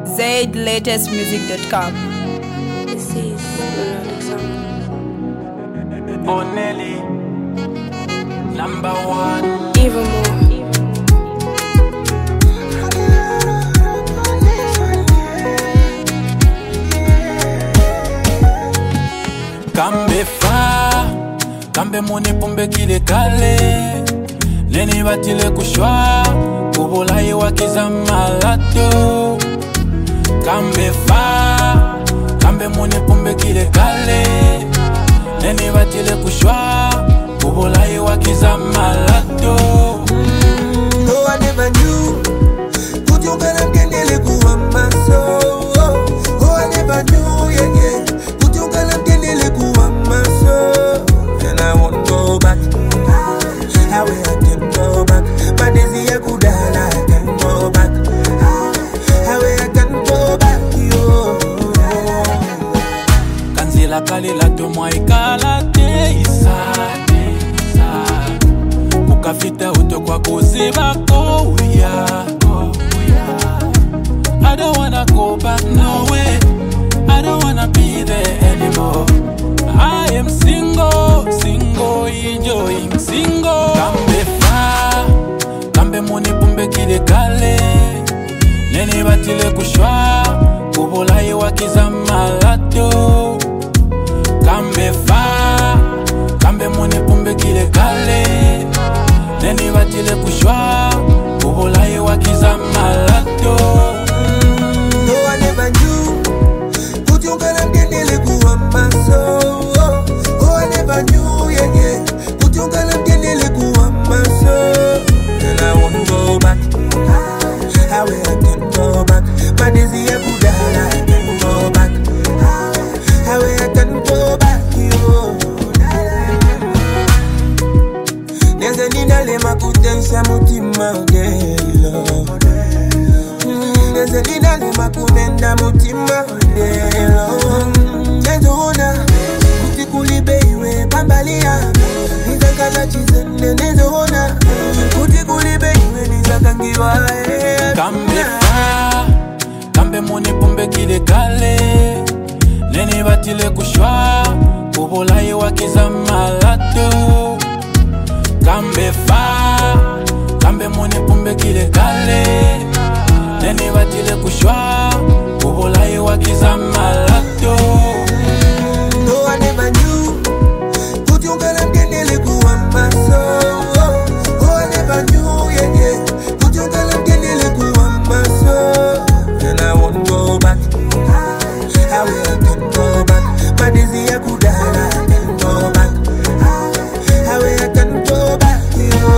ZLatestmusic.com. This is melodic song. Only number one. Even more. Kambe fa, kambe moni pombe kile kale. Neni batile kushwa, kubulaye wakiza malato. Kambe fa, kambe moni pombe kile kale. Neni batile kushwa, kubulaye wakiza malato. No, I never knew. Put your gun and get nearly go on my soul. Oh, I never knew, yeah, yeah. Put your gun and get nearly go on my soul. And I won't go back. How I can go back. But this year could I can go back. How I can go back, yo. Kanzila kalila tumwa ikala te isate. Kukafita uto kwa kuziba kouya. I don't wanna go back, no way. I don't wanna be there anymore. I am single, enjoying single. Kambe fa, kambe moni pombe kile kale. Neni batile kushwa, kubulaye wakiza malato. Kambe fa, kambe moni pombe kile kale. Neni batile kushwa, kubulaye wakiza malato. No, I never knew. Put your gun and get nearly go on my soul. Oh, I never knew, yeah, yeah. Put your gun and get nearly go on my soul. And I won't go back. How I can go back. But this year could I can go back. How I can go back, yo. There's a nina makutensha mutima delo. There's a nina makumenda mutima delo. Nezona kutikulibe iwe bambalia. Nizakana chizende nezona kutikulibe iwe nizakangiwa. Kambe fa, kambe moni pombe kile kale. Neni batile kushwa, kubulaye wakiza malato. Kambe fa, kambe moni pombe kile kale. Neni batile kushwa, kubulaye wakiza malato. No, I never knew. Put your gun and get nearly go on my soul. Oh, I never knew, yeah, yeah. Put your gun and get nearly go on my soul. And I won't go back. How I can go back. But this year could I can go back. How I can go back, yo.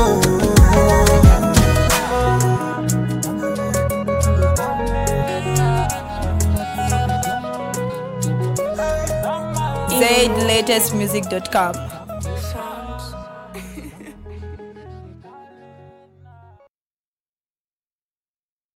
ZLatestmusic.com.